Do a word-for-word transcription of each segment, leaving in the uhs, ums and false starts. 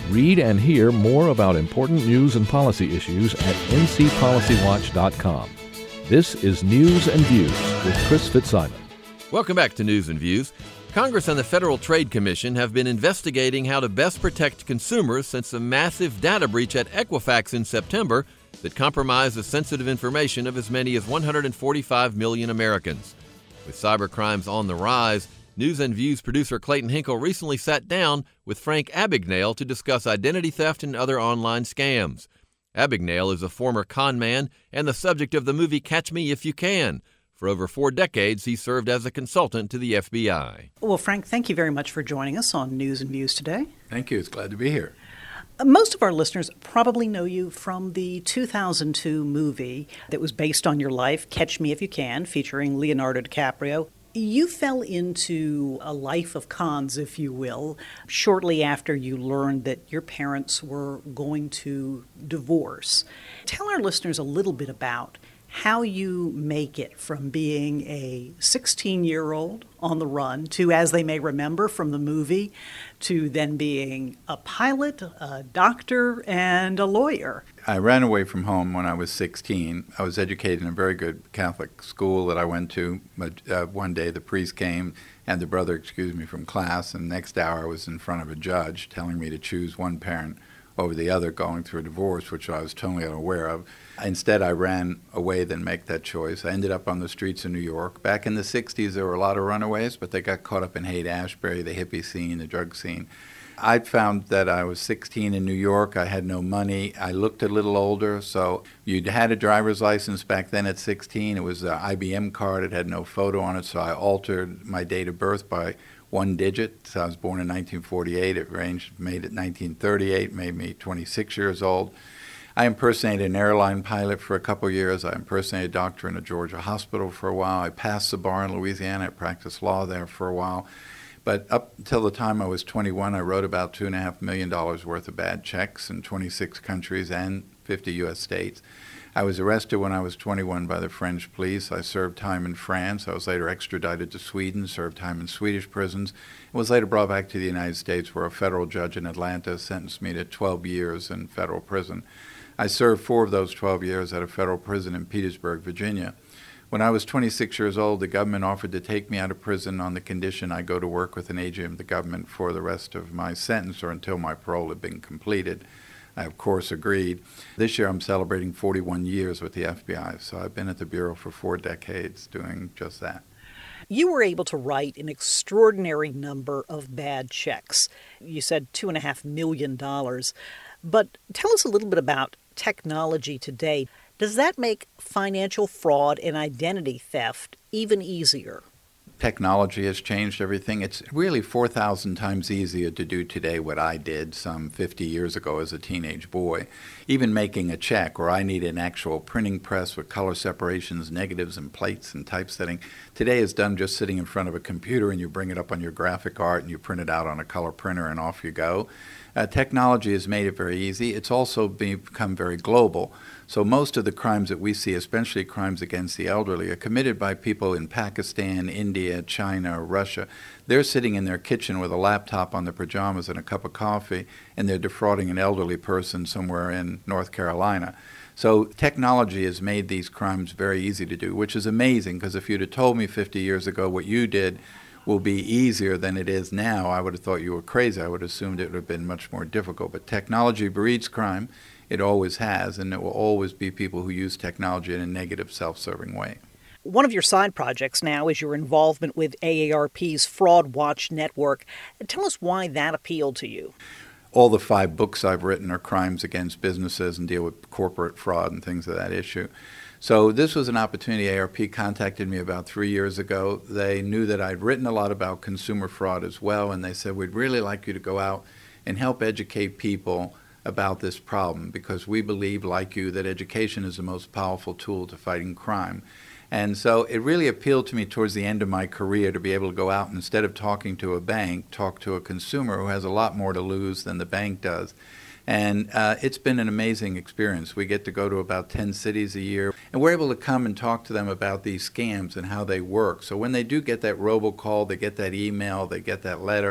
Read and hear more about important news and policy issues at n c policy watch dot com. This is News and Views with Chris Fitzsimon. Welcome back to News and Views. Congress and the Federal Trade Commission have been investigating how to best protect consumers since a massive data breach at Equifax in September that compromised the sensitive information of as many as one hundred forty-five million Americans. With cybercrimes on the rise, News and Views producer Clayton Hinkle recently sat down with Frank Abagnale to discuss identity theft and other online scams. Abagnale is a former con man and the subject of the movie Catch Me If You Can. For over four decades, he served as a consultant to the F B I. Well, Frank, thank you very much for joining us on News and Views today. Thank you. It's glad to be here. Most of our listeners probably know you from the two thousand two movie that was based on your life, Catch Me If You Can, featuring Leonardo DiCaprio. You fell into a life of cons, if you will, shortly after you learned that your parents were going to divorce. Tell our listeners a little bit about how you make it from being a sixteen-year-old on the run to, as they may remember from the movie, to then being a pilot, a doctor, and a lawyer. I ran away from home when I was sixteen. I was educated in a very good Catholic school that I went to, but uh, one day the priest came and the brother excused me from class, and the next hour I was in front of a judge telling me to choose one parent over the other going through a divorce, which I was totally unaware of. Instead, I ran away than make that choice. I ended up on the streets of New York. Back in the sixties, there were a lot of runaways, but they got caught up in Haight-Ashbury, the hippie scene, the drug scene. I found that I was sixteen in New York. I had no money. I looked a little older, so you had a driver's license back then at sixteen. It was an I B M card. It had no photo on it, so I altered my date of birth by one digit. So I was born in nineteen forty-eight. It ranged, made it nineteen thirty-eight, made me twenty-six years old. I impersonated an airline pilot for a couple years. I impersonated a doctor in a Georgia hospital for a while. I passed the bar in Louisiana. I practiced law there for a while. But up until the time I was twenty-one, I wrote about two point five million dollars worth of bad checks in twenty-six countries and fifty U S states. I was arrested when I was twenty-one by the French police. I served time in France. I was later extradited to Sweden, served time in Swedish prisons, and was later brought back to the United States, where a federal judge in Atlanta sentenced me to twelve years in federal prison. I served four of those twelve years at a federal prison in Petersburg, Virginia. When I was twenty-six years old, the government offered to take me out of prison on the condition I go to work with an agent of the government for the rest of my sentence or until my parole had been completed. I, of course, agreed. This year I'm celebrating forty-one years with the F B I, so I've been at the Bureau for four decades doing just that. You were able to write an extraordinary number of bad checks. You said two and a half million dollars. But tell us a little bit about technology today. Does that make financial fraud and identity theft even easier? Technology has changed everything. It's really four thousand times easier to do today what I did some fifty years ago as a teenage boy. Even making a check where I needed an actual printing press with color separations, negatives, and plates and typesetting. Today is done just sitting in front of a computer, and you bring it up on your graphic art and you print it out on a color printer and off you go. Uh, technology has made it very easy. It's also become very global. So most of the crimes that we see, especially crimes against the elderly, are committed by people in Pakistan, India, China, Russia. They're sitting in their kitchen with a laptop on their pajamas and a cup of coffee, and they're defrauding an elderly person somewhere in North Carolina. So technology has made these crimes very easy to do, which is amazing, because if you'd have told me fifty years ago what you did will be easier than it is now, I would have thought you were crazy. I would have assumed it would have been much more difficult. But technology breeds crime. It always has, and there will always be people who use technology in a negative, self-serving way. One of your side projects now is your involvement with A A R P's Fraud Watch Network. Tell us why that appealed to you. All the five books I've written are crimes against businesses and deal with corporate fraud and things of that issue. So this was an opportunity. A A R P contacted me about three years ago. They knew that I'd written a lot about consumer fraud as well, and they said, we'd really like you to go out and help educate people about this problem, because we believe, like you, that education is the most powerful tool to fighting crime. And so it really appealed to me towards the end of my career to be able to go out and, instead of talking to a bank, talk to a consumer who has a lot more to lose than the bank does. And uh, it's been an amazing experience. We get to go to about ten cities a year, and we're able to come and talk to them about these scams and how they work. So when they do get that robocall, they get that email, they get that letter,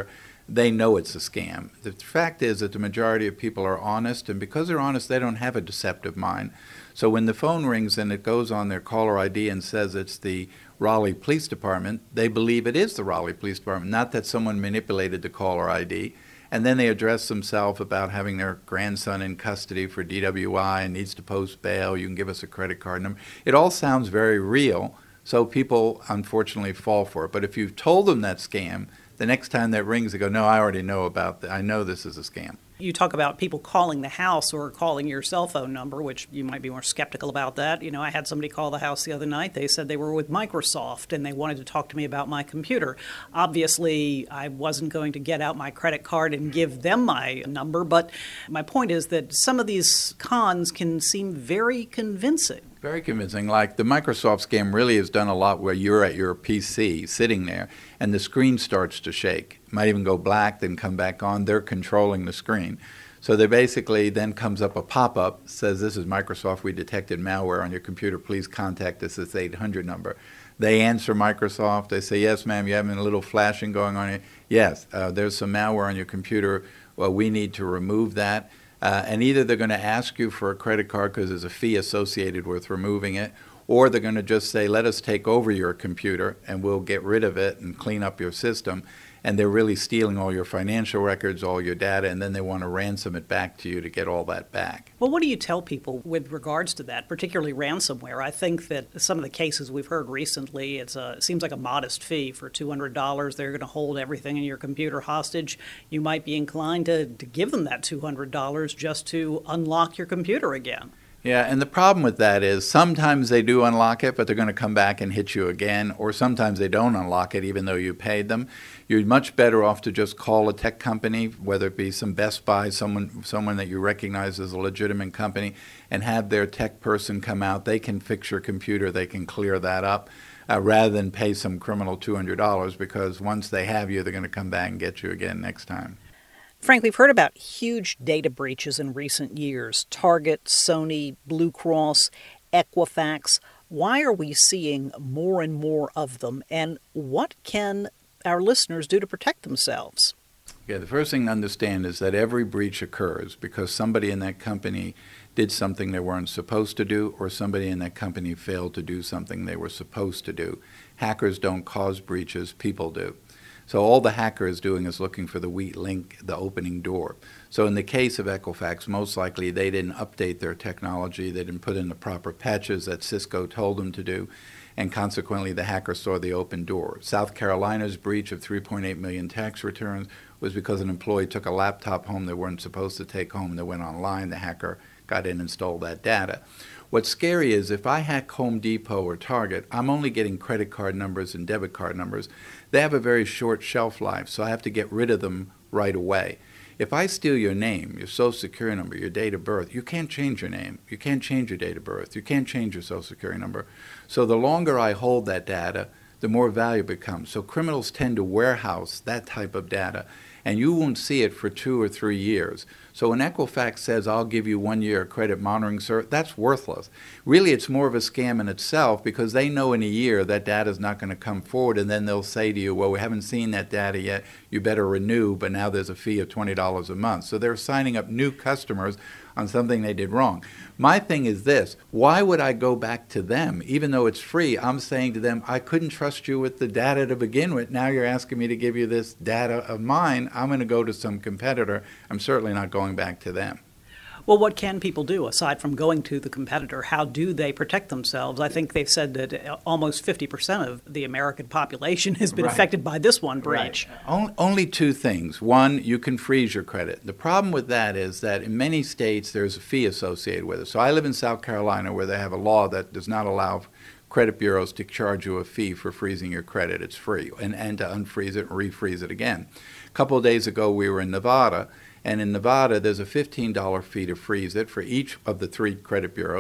they know it's a scam. The fact is that the majority of people are honest, and because they're honest, they don't have a deceptive mind. So when the phone rings and it goes on their caller I D and says it's the Raleigh Police Department, they believe it is the Raleigh Police Department, not that someone manipulated the caller I D. And then they address themselves about having their grandson in custody for D W I and needs to post bail. You can give us a credit card number. It all sounds very real, so people unfortunately fall for it. But if you've told them that scam, the next time that rings, they go, no, I already know about that. I know this is a scam. You talk about people calling the house or calling your cell phone number, which you might be more skeptical about that. You know, I had somebody call the house the other night. They said they were with Microsoft and they wanted to talk to me about my computer. Obviously, I wasn't going to get out my credit card and give them my number, but my point is that some of these cons can seem very convincing. Very convincing. Like the Microsoft scam really has done a lot where you're at your P C sitting there and the screen starts to shake. It might even go black, then come back on. They're controlling the screen. So they basically then comes up a pop-up, says, this is Microsoft, we detected malware on your computer, please contact us at this eight hundred number. They answer Microsoft, they say, yes, ma'am, you having a little flashing going on here? Yes, uh, there's some malware on your computer, well, we need to remove that. Uh, and either they're going to ask you for a credit card because there's a fee associated with removing it, or they're going to just say, let us take over your computer and we'll get rid of it and clean up your system. And they're really stealing all your financial records, all your data, and then they want to ransom it back to you to get all that back. Well, what do you tell people with regards to that, particularly ransomware? I think that some of the cases we've heard recently, it's a, it seems like a modest fee for two hundred dollars. They're going to hold everything in your computer hostage. You might be inclined to, to give them that two hundred dollars just to unlock your computer again. Yeah, and the problem with that is sometimes they do unlock it, but they're going to come back and hit you again, or sometimes they don't unlock it even though you paid them. You're much better off to just call a tech company, whether it be some Best Buy, someone someone that you recognize as a legitimate company, and have their tech person come out. They can fix your computer. They can clear that up uh, rather than pay some criminal two hundred dollars, because once they have you, they're going to come back and get you again next time. Frank, we've heard about huge data breaches in recent years. Target, Sony, Blue Cross, Equifax. Why are we seeing more and more of them? And what can our listeners do to protect themselves? Yeah, the first thing to understand is that every breach occurs because somebody in that company did something they weren't supposed to do, or somebody in that company failed to do something they were supposed to do. Hackers don't cause breaches, people do. So all the hacker is doing is looking for the weak link, the opening door. So in the case of Equifax, most likely they didn't update their technology, they didn't put in the proper patches that Cisco told them to do, and consequently the hacker saw the open door. South Carolina's breach of three point eight million tax returns was because an employee took a laptop home they weren't supposed to take home, and they went online, the hacker got in and stole that data. What's scary is if I hack Home Depot or Target, I'm only getting credit card numbers and debit card numbers. They have a very short shelf life, so I have to get rid of them right away. If I steal your name, your social security number, your date of birth, you can't change your name. You can't change your date of birth. You can't change your social security number. So the longer I hold that data, the more valuable it becomes. So criminals tend to warehouse that type of data, and you won't see it for two or three years. So when Equifax says, I'll give you one year credit monitoring service, that's worthless. Really, it's more of a scam in itself because they know in a year that data is not going to come forward, and then they'll say to you, well, we haven't seen that data yet, you better renew, but now there's a fee of twenty dollars a month. So they're signing up new customers on something they did wrong. My thing is this, why would I go back to them? Even though it's free, I'm saying to them, I couldn't trust you with the data to begin with. Now you're asking me to give you this data of mine. I'm going to go to some competitor. I'm certainly not going back to them. Well, what can people do aside from going to the competitor? How do they protect themselves? I think they've said that almost fifty percent of the American population has been Right. affected by this one breach. Right. Only two things. One, you can freeze your credit. The problem with that is that in many states there's a fee associated with it. So I live in South Carolina where they have a law that does not allow credit bureaus to charge you a fee for freezing your credit. It's free, and, and to unfreeze it and refreeze it again. A couple of days ago we were in Nevada, and in Nevada there's a fifteen dollars fee to freeze it for each of the three credit bureaus,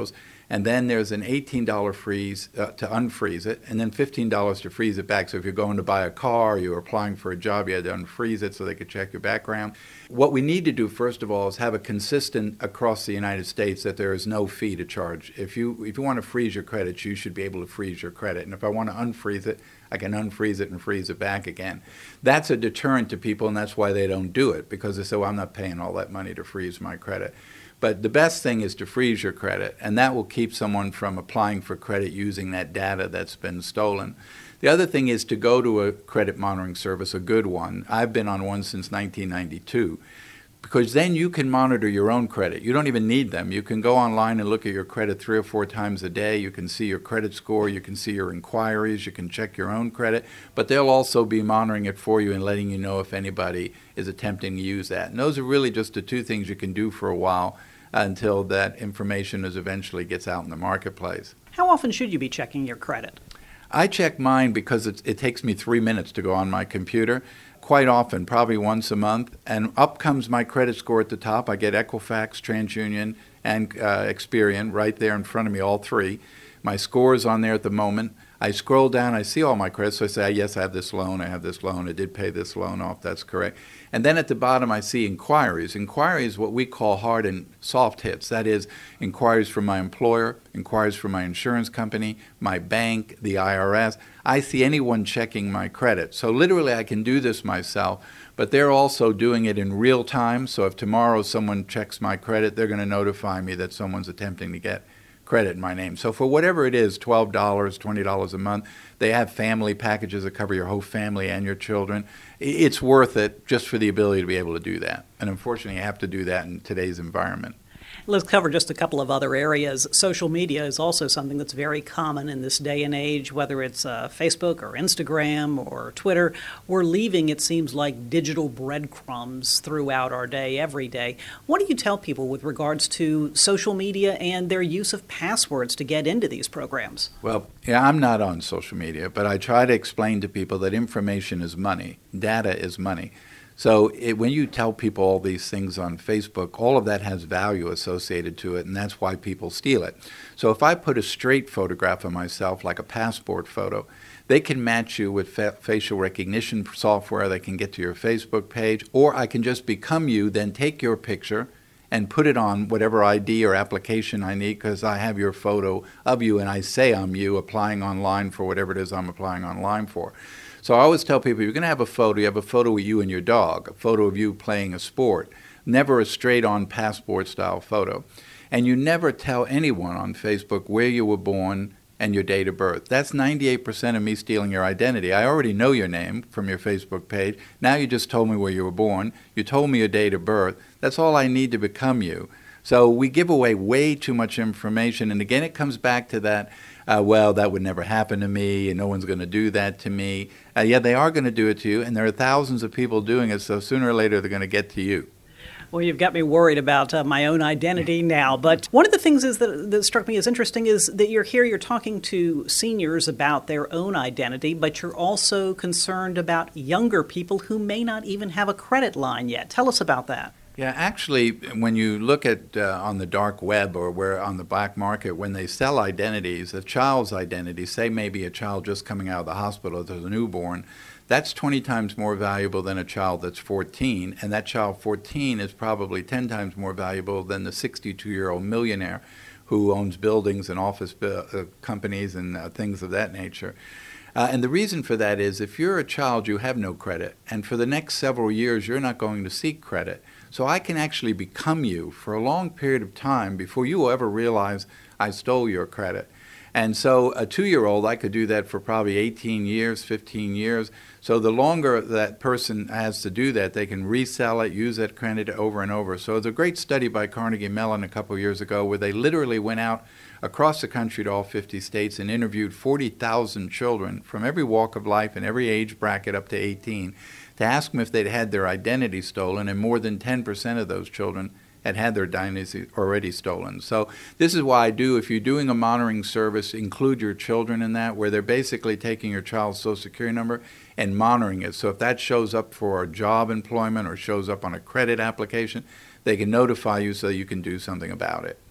And then there's an eighteen dollars freeze uh, to unfreeze it, and then fifteen dollars to freeze it back. So if you're going to buy a car, you're applying for a job, you had to unfreeze it so they could check your background. What we need to do, first of all, is have a consistent across the United States that there is no fee to charge. If you if you want to freeze your credits, you should be able to freeze your credit. And if I want to unfreeze it, I can unfreeze it and freeze it back again. That's a deterrent to people, and that's why they don't do it, because they say, well, I'm not paying all that money to freeze my credit. But the best thing is to freeze your credit, and that will keep someone from applying for credit using that data that's been stolen. The other thing is to go to a credit monitoring service, a good one. I've been on one since nineteen ninety-two, because then you can monitor your own credit. You don't even need them. You can go online and look at your credit three or four times a day. You can see your credit score. You can see your inquiries. You can check your own credit. But they'll also be monitoring it for you and letting you know if anybody is attempting to use that. And those are really just the two things you can do for a while until that information is eventually gets out in the marketplace. How often should you be checking your credit? I check mine because it, it takes me three minutes to go on my computer. Quite often, probably once a month, and up comes my credit score at the top. I get Equifax, TransUnion, and uh, Experian right there in front of me, all three. My score is on there at the moment. I scroll down, I see all my credits, so I say, yes, I have this loan, I have this loan, I did pay this loan off, that's correct. And then at the bottom I see inquiries. Inquiries, what we call hard and soft hits. That is, inquiries from my employer, inquiries from my insurance company, my bank, the I R S. I see anyone checking my credit. So literally I can do this myself, but they're also doing it in real time. So if tomorrow someone checks my credit, they're going to notify me that someone's attempting to get credit in my name. So for whatever it is, twelve dollars, twenty dollars a month, they have family packages that cover your whole family and your children. It's worth it just for the ability to be able to do that. And unfortunately, you have to do that in today's environment. Let's cover just a couple of other areas. Social media is also something that's very common in this day and age, whether it's uh, Facebook or Instagram or Twitter. We're leaving, it seems like, digital breadcrumbs throughout our day, every day. What do you tell people with regards to social media and their use of passwords to get into these programs? Well, yeah, I'm not on social media, but I try to explain to people that information is money. Data is money. So it, when you tell people all these things on Facebook, all of that has value associated to it, and that's why people steal it. So if I put a straight photograph of myself, like a passport photo, they can match you with fa- facial recognition software. They can get to your Facebook page, or I can just become you, then take your picture and put it on whatever I D or application I need, because I have your photo of you and I say I'm you applying online for whatever it is I'm applying online for. So I always tell people, you're going to have a photo, you have a photo of you and your dog, a photo of you playing a sport, never a straight-on passport-style photo. And you never tell anyone on Facebook where you were born and your date of birth. That's ninety-eight percent of me stealing your identity. I already know your name from your Facebook page. Now you just told me where you were born. You told me your date of birth. That's all I need to become you. So we give away way too much information. And again, it comes back to that, uh, well, that would never happen to me, and no one's going to do that to me. Uh, yeah, they are going to do it to you, and there are thousands of people doing it, so sooner or later they're going to get to you. Well, you've got me worried about uh, my own identity now. But one of the things is that, that struck me as interesting is that you're here, you're talking to seniors about their own identity, but you're also concerned about younger people who may not even have a credit line yet. Tell us about that. Yeah, actually, when you look at uh, on the dark web or where on the black market, when they sell identities, a child's identity, say maybe a child just coming out of the hospital as a newborn, that's twenty times more valuable than a child that's fourteen, and that child fourteen is probably ten times more valuable than the sixty-two-year-old millionaire who owns buildings and office bu- uh, companies and uh, things of that nature. Uh, and the reason for that is if you're a child, you have no credit, and for the next several years, you're not going to seek credit. So I can actually become you for a long period of time before you will ever realize I stole your credit. And so a two-year-old, I could do that for probably eighteen years, fifteen years. So the longer that person has to do that, they can resell it, use that credit over and over. So there's a great study by Carnegie Mellon a couple of years ago where they literally went out across the country to all fifty states and interviewed forty thousand children from every walk of life and every age bracket up to eighteen to ask them if they'd had their identity stolen, and more than ten percent of those children had had their identity already stolen. So this is why I do, if you're doing a monitoring service, include your children in that, where they're basically taking your child's social security number and monitoring it. So if that shows up for a job employment or shows up on a credit application, they can notify you so you can do something about it.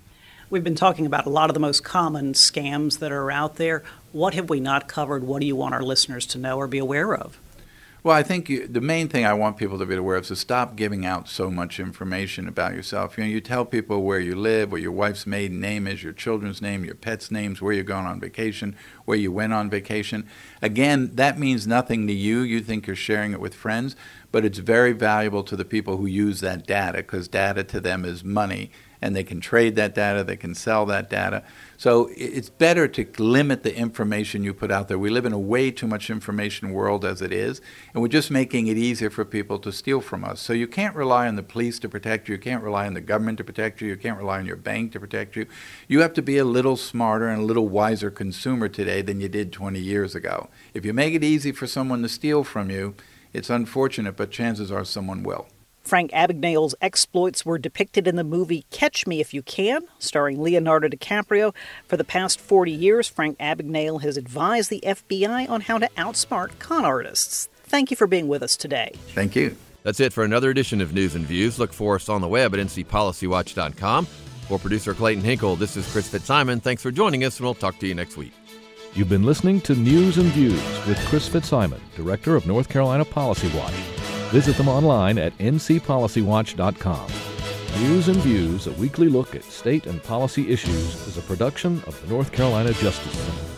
We've been talking about a lot of the most common scams that are out there. What have we not covered? What do you want our listeners to know or be aware of? Well, I think you, the main thing I want people to be aware of is to stop giving out so much information about yourself. You know, you tell people where you live, what your wife's maiden name is, your children's name, your pets' names, where you're going on vacation, where you went on vacation. Again, that means nothing to you. You think you're sharing it with friends, but it's very valuable to the people who use that data, because data to them is money, and they can trade that data, they can sell that data. So it's better to limit the information you put out there. We live in a way too much information world as it is, and we're just making it easier for people to steal from us. So you can't rely on the police to protect you, you can't rely on the government to protect you, you can't rely on your bank to protect you. You have to be a little smarter and a little wiser consumer today than you did twenty years ago. If you make it easy for someone to steal from you, it's unfortunate, but chances are someone will. Frank Abagnale's exploits were depicted in the movie Catch Me If You Can, starring Leonardo DiCaprio. For the past forty years, Frank Abagnale has advised the F B I on how to outsmart con artists. Thank you for being with us today. Thank you. That's it for another edition of News and Views. Look for us on the web at N C Policy Watch dot com. For producer Clayton Hinkle, this is Chris Fitzsimon. Thanks for joining us, and we'll talk to you next week. You've been listening to News and Views with Chris Fitzsimon, Director of North Carolina Policy Watch. Visit them online at N C Policy Watch dot com. News and Views, a weekly look at state and policy issues, is a production of the North Carolina Justice Center.